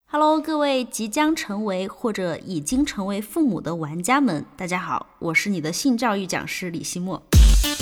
Hello，各位即将成为或者已经成为父母的玩家们，大家好，我是你的性教育讲师李希墨。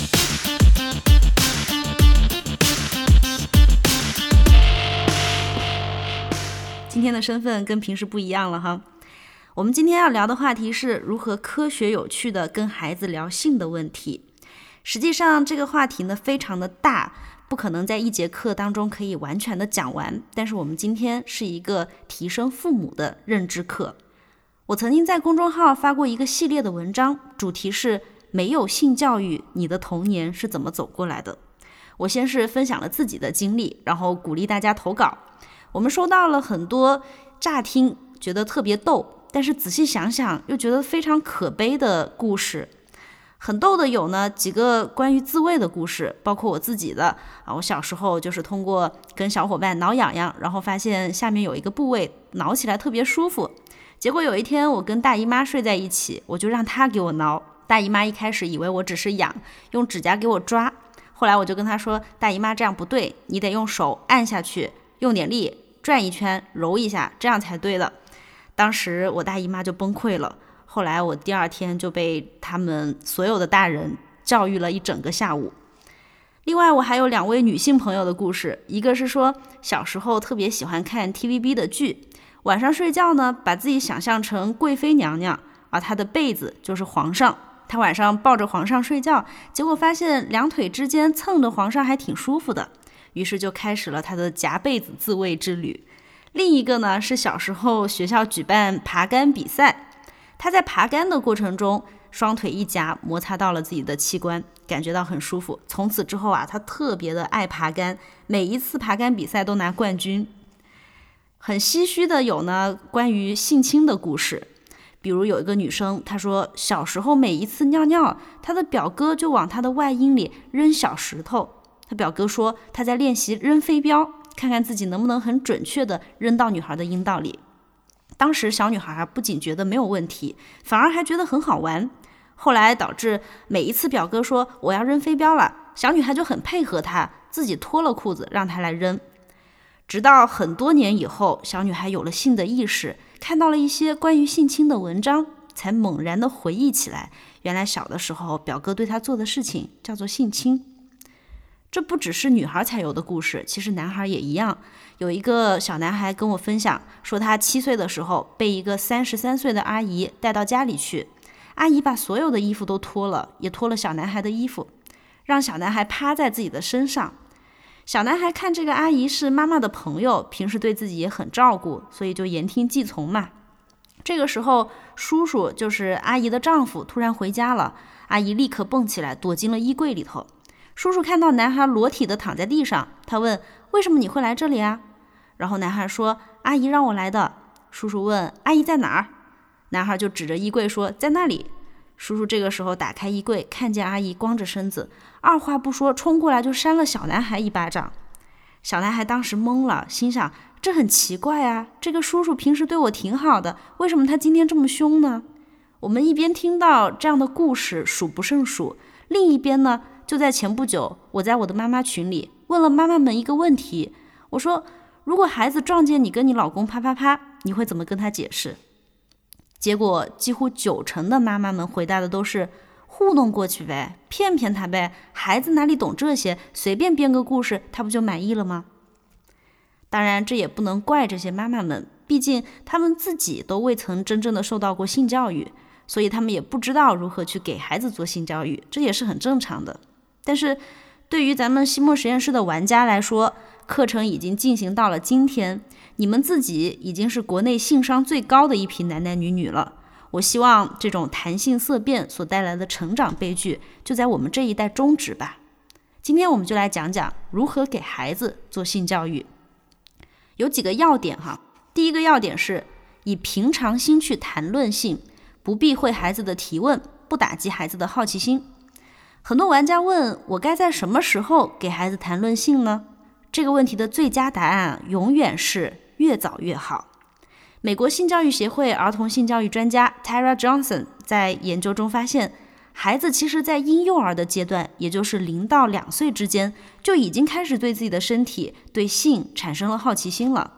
今天的身份跟平时不一样了哈。我们今天要聊的话题是如何科学有趣的跟孩子聊性的问题。实际上这个话题呢非常的大，不可能在一节课当中可以完全的讲完，但是我们今天是一个提升父母的认知课。我曾经在公众号发过一个系列的文章，主题是没有性教育，你的童年是怎么走过来的。我先是分享了自己的经历，然后鼓励大家投稿。我们收到了很多乍听觉得特别逗，但是仔细想想又觉得非常可悲的故事。很逗的有呢几个关于自慰的故事，包括我自己的我小时候就是通过跟小伙伴挠痒痒，然后发现下面有一个部位挠起来特别舒服，结果有一天我跟大姨妈睡在一起，我就让她给我挠，大姨妈一开始以为我只是痒，用指甲给我抓，后来我就跟她说，大姨妈这样不对，你得用手按下去，用点力转一圈揉一下，这样才对的。当时我大姨妈就崩溃了，后来我第二天就被他们所有的大人教育了一整个下午。另外我还有2位女性朋友的故事，一个是说小时候特别喜欢看 TVB 的剧，晚上睡觉呢把自己想象成贵妃娘娘，而她的被子就是皇上，她晚上抱着皇上睡觉，结果发现2腿之间蹭着皇上还挺舒服的，于是就开始了她的夹被子自慰之旅。另一个呢是小时候学校举办爬杆比赛，他在爬杆的过程中双腿一夹，摩擦到了自己的器官，感觉到很舒服。从此之后他特别的爱爬杆，每一次爬杆比赛都拿冠军。很唏嘘的有呢关于性侵的故事，比如有一个女生，她说小时候每一次尿尿，她的表哥就往她的外阴里扔小石头，她表哥说她在练习扔飞镖，看看自己能不能很准确的扔到女孩的阴道里。当时小女孩不仅觉得没有问题，反而还觉得很好玩。后来导致每一次表哥说我要扔飞镖了，小女孩就很配合他，自己脱了裤子让他来扔。直到很多年以后，小女孩有了性的意识，看到了一些关于性侵的文章，才猛然的回忆起来，原来小的时候表哥对她做的事情叫做性侵。这不只是女孩才有的故事，其实男孩也一样。有一个小男孩跟我分享说，他7岁的时候被一个33岁的阿姨带到家里去，阿姨把所有的衣服都脱了，也脱了小男孩的衣服，让小男孩趴在自己的身上。小男孩看这个阿姨是妈妈的朋友，平时对自己也很照顾，所以就言听计从嘛。这个时候叔叔就是阿姨的丈夫突然回家了，阿姨立刻蹦起来躲进了衣柜里头。叔叔看到男孩裸体的躺在地上，他问为什么你会来这里啊？然后男孩说阿姨让我来的。叔叔问阿姨在哪儿？男孩就指着衣柜说在那里。叔叔这个时候打开衣柜，看见阿姨光着身子，二话不说冲过来就扇了小男孩一巴掌。小男孩当时懵了，心想这很奇怪啊，这个叔叔平时对我挺好的，为什么他今天这么凶呢？我们一边听到这样的故事数不胜数，另一边呢就在前不久，我在我的妈妈群里问了妈妈们一个问题，我说如果孩子撞见你跟你老公啪啪啪，你会怎么跟他解释？结果几乎90%的妈妈们回答的都是糊弄过去呗，骗骗他呗，孩子哪里懂这些，随便编个故事他不就满意了吗？当然这也不能怪这些妈妈们，毕竟他们自己都未曾真正的受到过性教育，所以他们也不知道如何去给孩子做性教育，这也是很正常的。但是对于咱们希墨实验室的玩家来说，课程已经进行到了今天，你们自己已经是国内性商最高的一批男男女女了。我希望这种谈性色变所带来的成长悲剧就在我们这一代终止吧。今天我们就来讲讲如何给孩子做性教育。有几个要点哈。第一个要点是以平常心去谈论性，不避讳孩子的提问，不打击孩子的好奇心。很多玩家问我该在什么时候给孩子谈论性呢？这个问题的最佳答案永远是越早越好。美国性教育协会儿童性教育专家 Tara Johnson 在研究中发现，孩子其实在婴幼儿的阶段，也就是0到2岁之间，就已经开始对自己的身体、对性产生了好奇心了。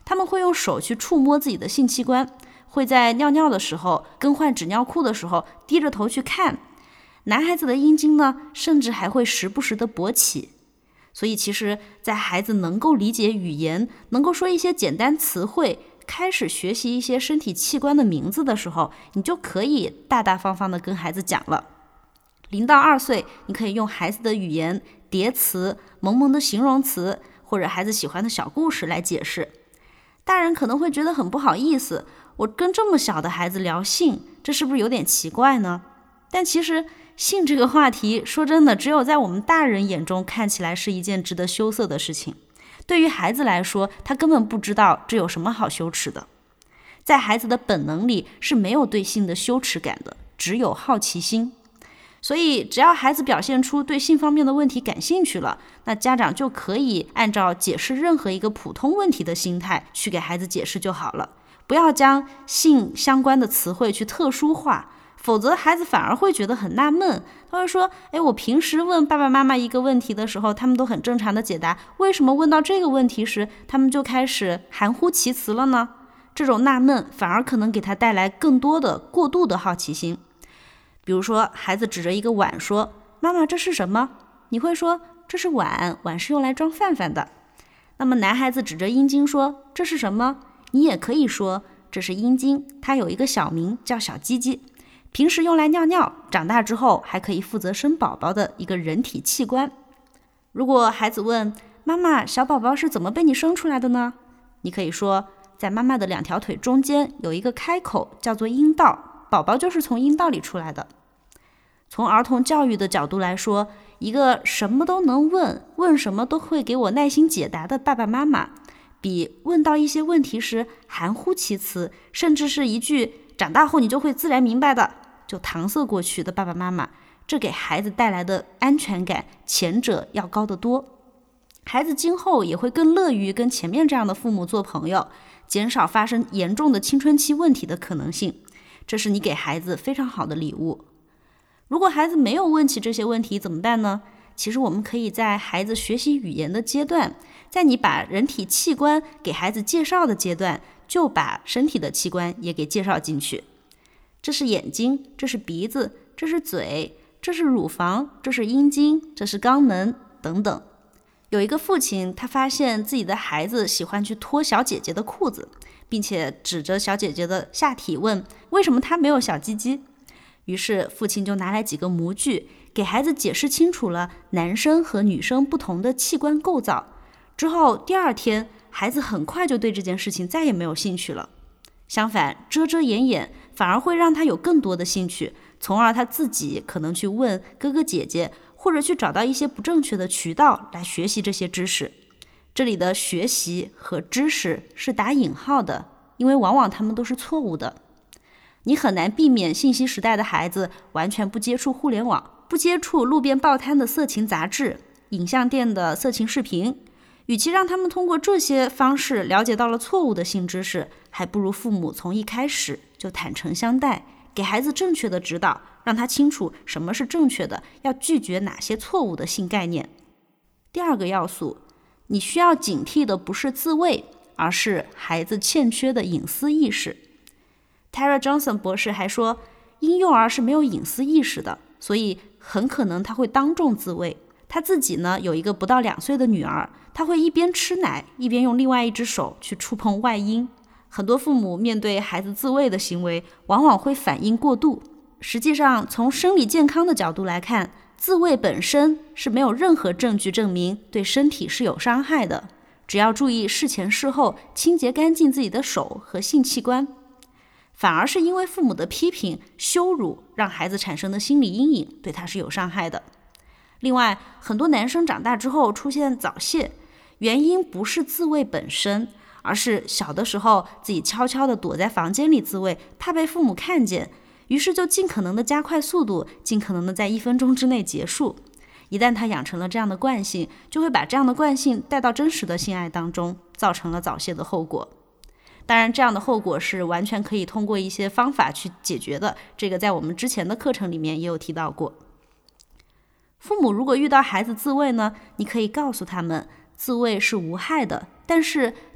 他们会用手去触摸自己的性器官，会在尿尿的时候、更换纸尿裤的时候低着头去看。男孩子的阴茎呢，甚至还会时不时的勃起。所以其实在孩子能够理解语言，能够说一些简单词汇，开始学习一些身体器官的名字的时候，你就可以大大方方的跟孩子讲了。0到2岁，你可以用孩子的语言、叠词、萌萌的形容词，或者孩子喜欢的小故事来解释。大人可能会觉得很不好意思，我跟这么小的孩子聊性，这是不是有点奇怪呢？但其实性这个话题，说真的，只有在我们大人眼中看起来是一件值得羞涩的事情。对于孩子来说，他根本不知道这有什么好羞耻的。在孩子的本能里是没有对性的羞耻感的，只有好奇心。所以只要孩子表现出对性方面的问题感兴趣了，那家长就可以按照解释任何一个普通问题的心态去给孩子解释就好了，不要将性相关的词汇去特殊化，否则孩子反而会觉得很纳闷。他会说，我平时问爸爸妈妈一个问题的时候，他们都很正常的解答，为什么问到这个问题时，他们就开始含糊其辞了呢？这种纳闷反而可能给他带来更多的过度的好奇心。比如说，孩子指着一个碗说，妈妈，这是什么？你会说，这是碗，碗是用来装饭饭的。那么男孩子指着阴茎说，这是什么？你也可以说，这是阴茎，它有一个小名叫小鸡鸡，平时用来尿尿，长大之后还可以负责生宝宝的一个人体器官。如果孩子问，妈妈，小宝宝是怎么被你生出来的呢？你可以说，在妈妈的2条腿中间有一个开口，叫做阴道，宝宝就是从阴道里出来的。从儿童教育的角度来说，一个什么都能问，问什么都会给我耐心解答的爸爸妈妈，比问到一些问题时含糊其辞，甚至是一句长大后你就会自然明白的，就搪塞过去的爸爸妈妈，这给孩子带来的安全感，前者要高得多。孩子今后也会更乐于跟前面这样的父母做朋友，减少发生严重的青春期问题的可能性。这是你给孩子非常好的礼物。如果孩子没有问起这些问题怎么办呢？其实我们可以在孩子学习语言的阶段，在你把人体器官给孩子介绍的阶段，就把身体的器官也给介绍进去。这是眼睛，这是鼻子，这是嘴，这是乳房，这是阴茎，这是肛门等等。有一个父亲，他发现自己的孩子喜欢去脱小姐姐的裤子，并且指着小姐姐的下体问，为什么她没有小鸡鸡？于是父亲就拿来几个模具，给孩子解释清楚了男生和女生不同的器官构造。之后第2天，孩子很快就对这件事情再也没有兴趣了。相反，遮遮掩掩反而会让他有更多的兴趣，从而他自己可能去问哥哥姐姐，或者去找到一些不正确的渠道来学习这些知识。这里的学习和知识是打引号的，因为往往他们都是错误的。你很难避免信息时代的孩子完全不接触互联网，不接触路边报摊的色情杂志、影像店的色情视频。与其让他们通过这些方式了解到了错误的性知识，还不如父母从一开始就坦诚相待，给孩子正确的指导，让他清楚什么是正确的，要拒绝哪些错误的性概念。第2个要素，你需要警惕的不是自慰，而是孩子欠缺的隐私意识。Tara Johnson 博士还说，婴幼儿是没有隐私意识的，所以很可能他会当众自慰。他自己呢，有一个不到2岁的女儿，他会一边吃奶，一边用另外一只手去触碰外阴。很多父母面对孩子自慰的行为，往往会反应过度。实际上，从生理健康的角度来看，自慰本身是没有任何证据证明对身体是有伤害的，只要注意事前事后清洁干净自己的手和性器官。反而是因为父母的批评、羞辱，让孩子产生的心理阴影对他是有伤害的。另外，很多男生长大之后出现早泄，原因不是自慰本身，而是小的时候自己悄悄地躲在房间里自慰，怕被父母看见，于是就尽可能的加快速度，尽可能的在1分钟之内结束。一旦他养成了这样的惯性，就会把这样的惯性带到真实的性爱当中，造成了早泄的后果。当然，这样的后果是完全可以通过一些方法去解决的，这个在我们之前的课程里面也有提到过。父母如果遇到孩子自慰呢，你可以告诉他们，自慰是无害的，但是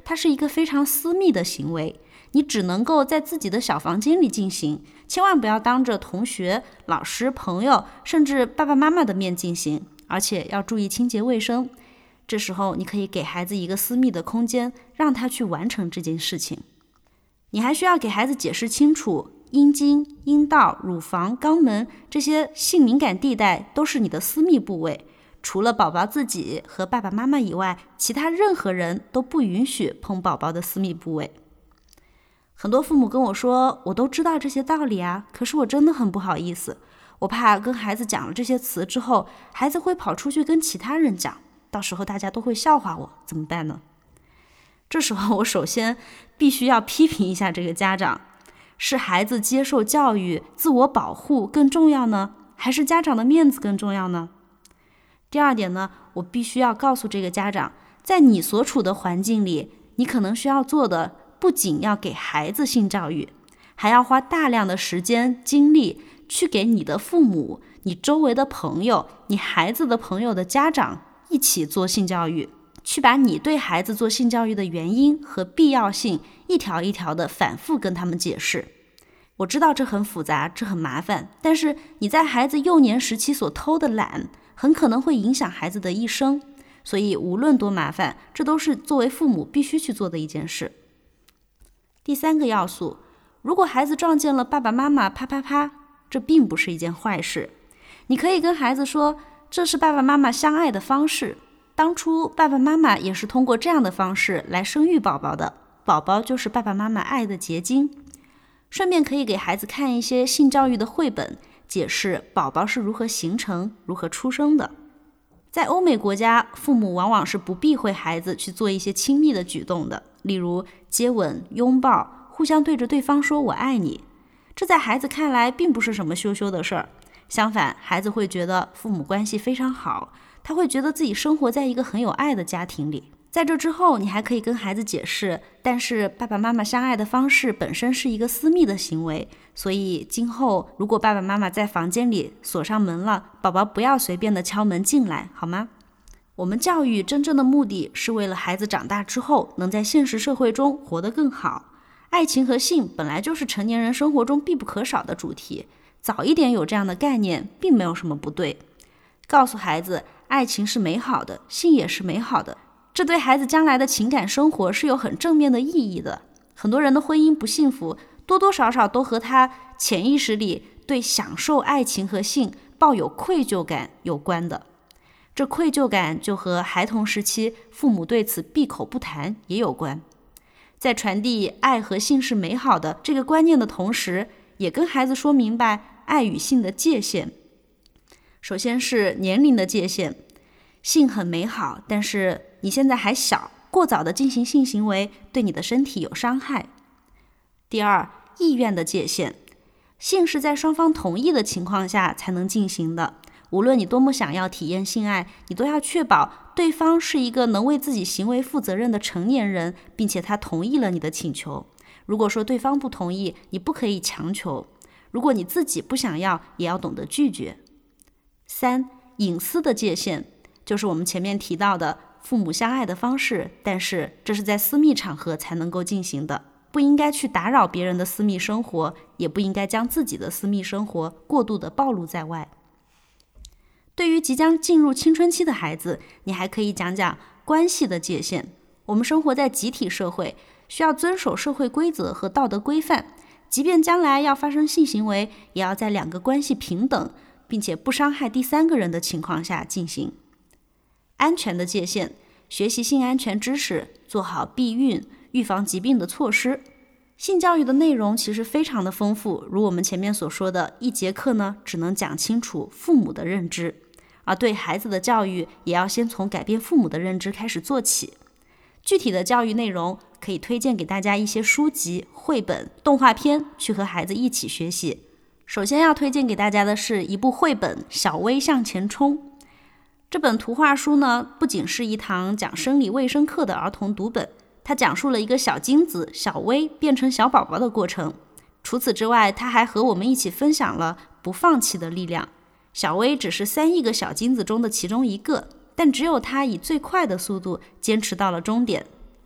它是一个非常私密的行为，你只能够在自己的小房间里进行，千万不要当着同学、老师、朋友，甚至爸爸妈妈的面进行，而且要注意清洁卫生。这时候你可以给孩子一个私密的空间，让他去完成这件事情。你还需要给孩子解释清楚，阴茎、阴道、乳房、肛门这些性敏感地带都是你的私密部位，除了宝宝自己和爸爸妈妈以外，其他任何人都不允许碰宝宝的私密部位。很多父母跟我说，我都知道这些道理啊，可是我真的很不好意思，我怕跟孩子讲了这些词之后，孩子会跑出去跟其他人讲，到时候大家都会笑话我，怎么办呢？这时候我首先必须要批评一下这个家长，是孩子接受教育、自我保护更重要呢，还是家长的面子更重要呢？第二点呢，我必须要告诉这个家长，在你所处的环境里，你可能需要做的不仅要给孩子性教育，还要花大量的时间精力去给你的父母、你周围的朋友、你孩子的朋友的家长一起做性教育，去把你对孩子做性教育的原因和必要性一条一条的反复跟他们解释。我知道这很复杂，这很麻烦，但是你在孩子幼年时期所偷的懒，很可能会影响孩子的一生，所以无论多麻烦，这都是作为父母必须去做的一件事。第三个要素，如果孩子撞见了爸爸妈妈啪啪啪，这并不是一件坏事。你可以跟孩子说，这是爸爸妈妈相爱的方式，当初爸爸妈妈也是通过这样的方式来生育宝宝的，宝宝就是爸爸妈妈爱的结晶。顺便可以给孩子看一些性教育的绘本，解释宝宝是如何形成、如何出生的。在欧美国家，父母往往是不避讳孩子去做一些亲密的举动的，例如接吻、拥抱，互相对着对方说我爱你。这在孩子看来并不是什么羞羞的事儿，相反，孩子会觉得父母关系非常好，他会觉得自己生活在一个很有爱的家庭里。在这之后，你还可以跟孩子解释，但是爸爸妈妈相爱的方式本身是一个私密的行为，所以今后如果爸爸妈妈在房间里锁上门了，宝宝不要随便的敲门进来，好吗？我们教育真正的目的是为了孩子长大之后能在现实社会中活得更好。爱情和性本来就是成年人生活中必不可少的主题，早一点有这样的概念并没有什么不对。告诉孩子，爱情是美好的，性也是美好的，这对孩子将来的情感生活是有很正面的意义的。很多人的婚姻不幸福，多多少少都和他潜意识里对享受爱情和性抱有愧疚感有关的。这愧疚感就和孩童时期父母对此闭口不谈也有关。在传递爱和性是美好的这个观念的同时，也跟孩子说明白爱与性的界限。首先是年龄的界限，性很美好，但是你现在还小，过早的进行性行为对你的身体有伤害。第二，意愿的界限，性是在双方同意的情况下才能进行的，无论你多么想要体验性爱，你都要确保对方是一个能为自己行为负责任的成年人，并且他同意了你的请求。如果说对方不同意，你不可以强求，如果你自己不想要，也要懂得拒绝。三，隐私的界限，就是我们前面提到的父母相爱的方式，但是这是在私密场合才能够进行的，不应该去打扰别人的私密生活，也不应该将自己的私密生活过度的暴露在外。对于即将进入青春期的孩子，你还可以讲讲关系的界限。我们生活在集体社会，需要遵守社会规则和道德规范，即便将来要发生性行为，也要在两个关系平等并且不伤害第三个人的情况下进行。安全的界限，学习性安全知识，做好避孕、预防疾病的措施。性教育的内容其实非常的丰富，如我们前面所说的，一节课呢只能讲清楚父母的认知，而对孩子的教育也要先从改变父母的认知开始做起。具体的教育内容可以推荐给大家一些书籍、绘本、动画片，去和孩子一起学习。首先要推荐给大家的是一部绘本《小薇向前冲》。这本图画书呢，不仅是一堂讲生理卫生课的儿童读本，它讲述了一个小精子小薇变成小宝宝的过程。除此之外，它还和我们一起分享了不放弃的力量。小薇只是3亿个小精子中的其中一个，但只有她以最快的速度坚持到了终点。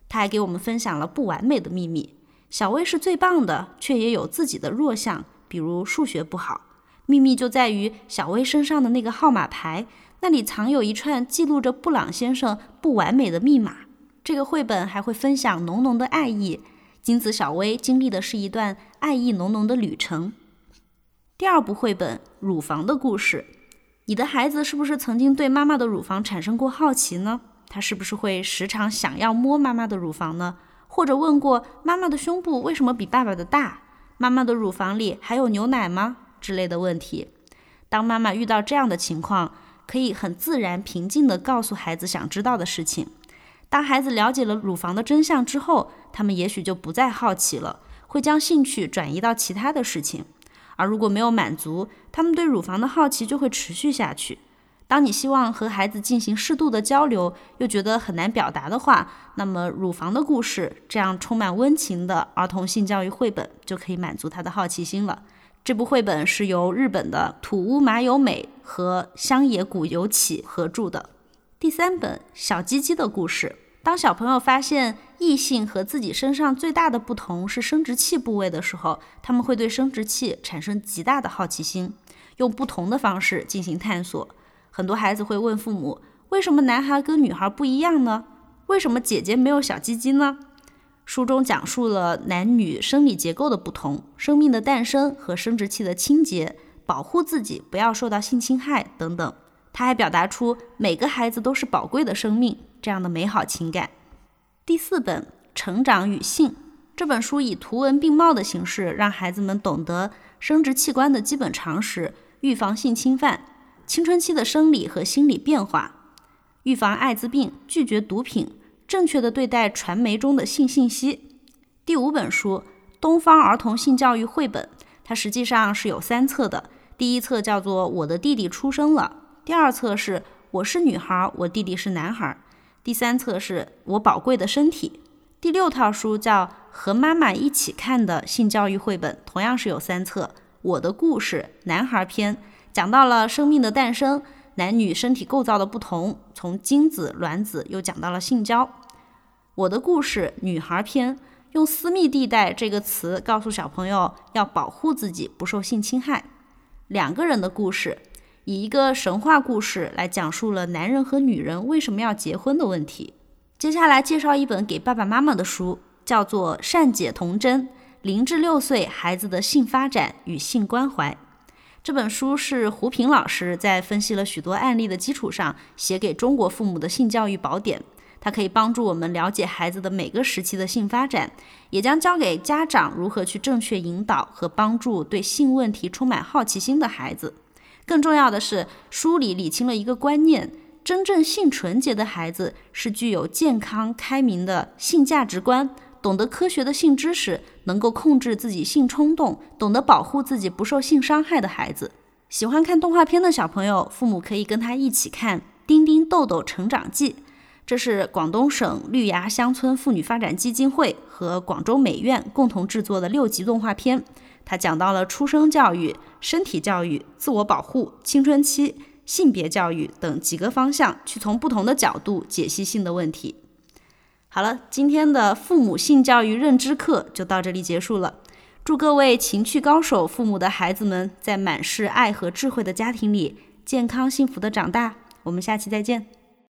他还给我们分享了不完美的秘密。小薇是最棒的，却也有自己的弱项，比如数学不好。秘密就在于小薇身上的那个号码牌，那里藏有一串记录着布朗先生不完美的密码。这个绘本还会分享浓浓的爱意，金子小薇经历的是一段爱意浓浓的旅程。第二部绘本《乳房的故事》，你的孩子是不是曾经对妈妈的乳房产生过好奇呢？他是不是会时常想要摸妈妈的乳房呢？或者问过妈妈的胸部为什么比爸爸的大？妈妈的乳房里还有牛奶吗？之类的问题。当妈妈遇到这样的情况，可以很自然平静地告诉孩子想知道的事情。当孩子了解了乳房的真相之后，他们也许就不再好奇了，会将兴趣转移到其他的事情。而如果没有满足，他们对乳房的好奇就会持续下去。当你希望和孩子进行适度的交流，又觉得很难表达的话，那么乳房的故事这样充满温情的儿童性教育绘本就可以满足他的好奇心了。这部绘本是由日本的土屋麻由美和香野古由起合著的。第三本小鸡鸡的故事。当小朋友发现异性和自己身上最大的不同是生殖器部位的时候，他们会对生殖器产生极大的好奇心，用不同的方式进行探索。很多孩子会问父母，为什么男孩跟女孩不一样呢？为什么姐姐没有小鸡鸡呢？书中讲述了男女生理结构的不同，生命的诞生和生殖器的清洁，保护自己不要受到性侵害等等。他还表达出每个孩子都是宝贵的生命这样的美好情感。第四本成长与性，这本书以图文并茂的形式让孩子们懂得生殖器官的基本常识，预防性侵犯，青春期的生理和心理变化，预防艾滋病，拒绝毒品，正确的对待传媒中的性信息。第五本书东方儿童性教育绘本，它实际上是有3册的。第一册叫做我的弟弟出生了，第二册是我是女孩，我弟弟是男孩，第3册是我宝贵的身体。第6套书叫和妈妈一起看的性教育绘本，同样是有3册，我的故事男孩篇，讲到了生命的诞生，男女身体构造的不同，从精子卵子又讲到了性交。我的故事女孩篇，用私密地带这个词告诉小朋友要保护自己不受性侵害。2个人的故事，以一个神话故事来讲述了男人和女人为什么要结婚的问题。接下来介绍一本给爸爸妈妈的书，叫做《善解童真：0至6岁孩子的性发展与性关怀》。这本书是胡平老师在分析了许多案例的基础上写给中国父母的性教育宝典，它可以帮助我们了解孩子的每个时期的性发展，也将教给家长如何去正确引导和帮助对性问题充满好奇心的孩子。更重要的是，书里理清了一个观念，真正性纯洁的孩子是具有健康开明的性价值观，懂得科学的性知识，能够控制自己性冲动，懂得保护自己不受性伤害的孩子。喜欢看动画片的小朋友，父母可以跟他一起看《丁丁豆豆成长记》，这是广东省绿芽乡村妇女发展基金会和广州美院共同制作的6集动画片。它讲到了出生教育、身体教育、自我保护、青春期、性别教育等几个方向，去从不同的角度解析性的问题。好了，今天的父母性教育认知课就到这里结束了。祝各位情趣高手父母的孩子们在满是爱和智慧的家庭里健康幸福的长大。我们下期再见。